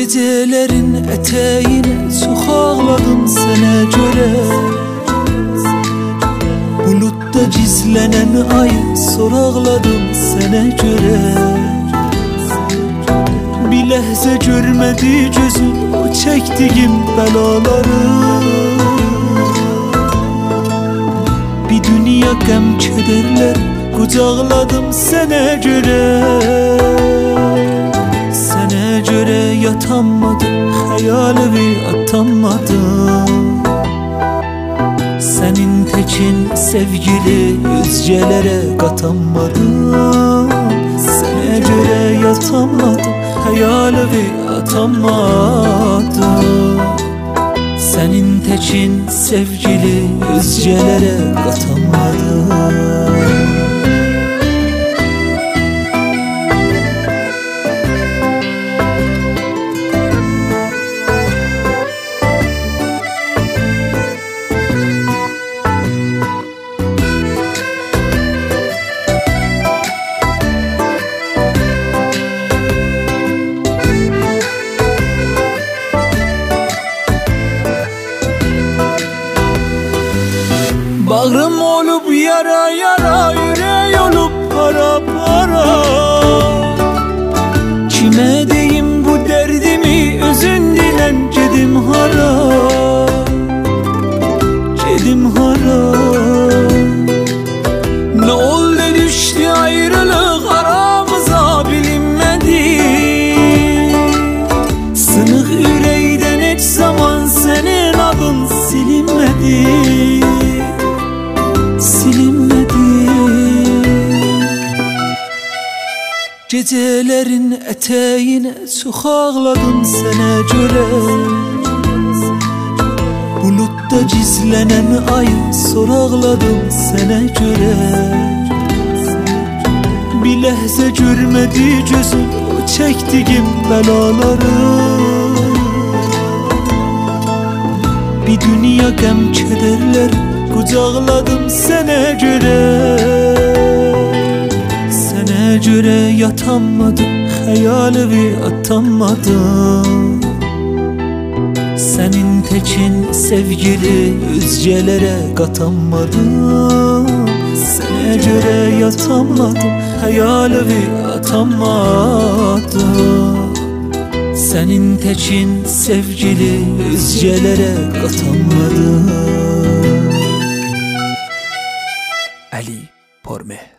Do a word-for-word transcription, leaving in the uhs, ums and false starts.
Gecelerin eteğine çok ağladım sana göre. Bulutta gizlenen ayı sorağladım sana göre. Bir lehze görmedi gözüm o çektiğim belaları. Bir dünya gəm kederler kucakladım sana göre. Sana göre yatamadım, hayalimi atamadım. Senin tekin sevgili özcelere katamadım. Sana göre yatamadım, hayalimi atamadım. Senin tekin sevgili özcelere katamadım. Bağrım olup yara yara, yürek olup para para. Kime deyim bu derdimi, özün dilen gedim hara. Gedim hara. Ne oldu düştü ayrılık aramıza bilinmedi. Sınık yüreğden hiç zaman senin adın silinmedi. Gecelerin eteğine çok ağladım sana göre. Bulutta gizlenen ayı sorağladım sana göre. Bir lehze görmedi gözüm o çektiğim belaları. Bir dünya gəm kederler kucakladım sana göre. Sana göre yatamadım, hayalimi atamadım. Senin tekin sevgili özcelere katamadım. Sana göre yatamadım, hayalimi atamadım. Senin tekin sevgili özcelere katamadım. Ali Pormeh.